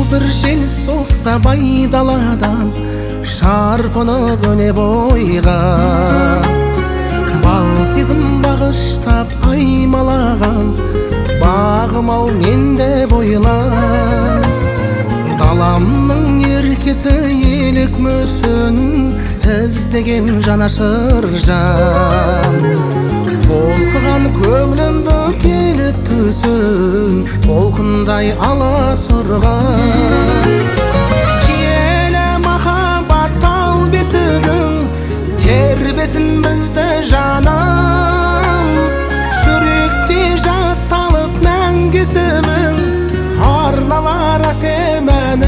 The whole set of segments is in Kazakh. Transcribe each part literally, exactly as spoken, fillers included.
bir жел соқса байдаладан, шарпынып өне бойға. Бал сезім бағыштап аймалаған, бағым-ау менде бойла. Даламның еркесі елік мүсін, іздеген жанашыр жан. Толқыған көңілімді келіп түсін, толқындай аласұрған. Киелі махаббат тал бесігің, тербесін бізді жаным. Жүректе жатталып мәңгі есімің, арналар әсем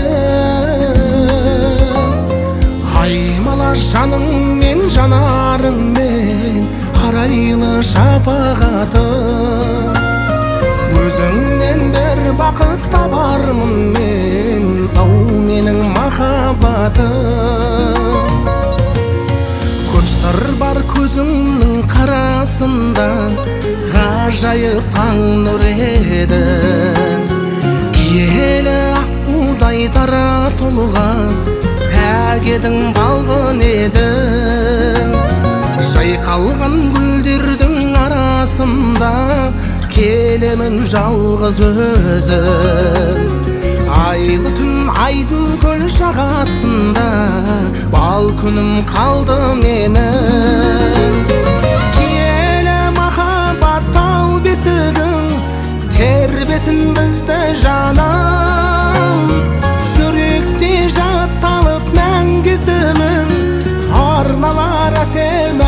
әнім. Аймала жаныңмен, жанарыңмен, арайлы шапағатым. Өзіңнен бір бақыт табармын мен, ау менің махаббатым. Көп сыр бар көзіңнің қарасында, ғажайып таң нұр едің. Киелі аққудай дара толған, пәк едің, балғын едің. Жайқалған гүлдердің арасында, келемін жалғыз өзім. Айлы түн айдын көл жағасында, бал күнім қалды менің. Киелі махаббат тал бесігің, тербесін бізді жаным. Жүректе жатталып мәңгі есімің, арналар әсем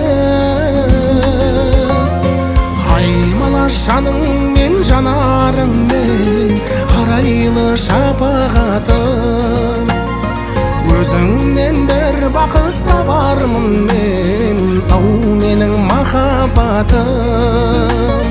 әнім. Аймала жаныңмен, жанарыңмен, арайлы шапағатым. Өзіңнен бір бақыт табармын мен, ау менің махаббатым.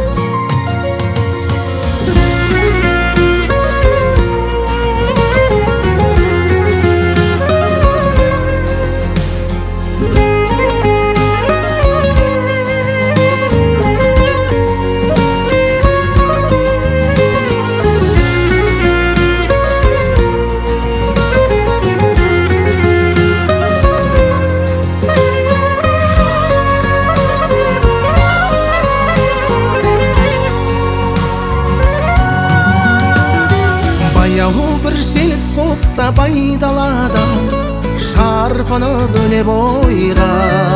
Bir жел соқса байдаладан, шарпынып өне бойға.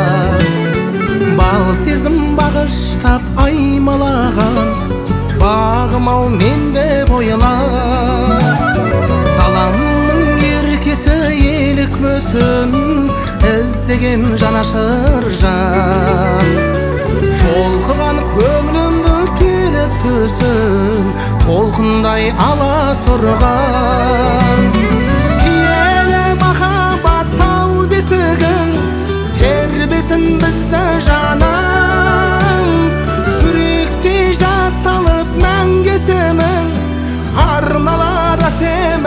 Бал сезім бағыштап аймалаған, бағым-ау менде бойла. Даламның еркесі елік мүсін, іздеген жанашыр жан. Толқыған көңілімді келіп түсін, толқындай аласұрған. Киелі махаббат тал бесігің, тербесін бізді жаным. Жүректе жатталып мәңгі есімің, арналар әсем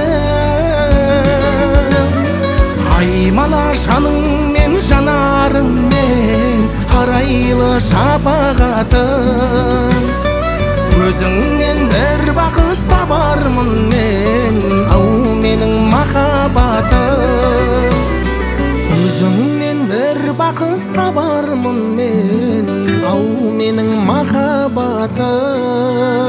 әнім. Аймала жаныңмен, жанарыңмен, арайлы шапағатым. Өзіңнен бір бақыт табармын мен, ау менің махаббатым. Өзіңнен бір бақыт табармын мен, ау менің махаббатым.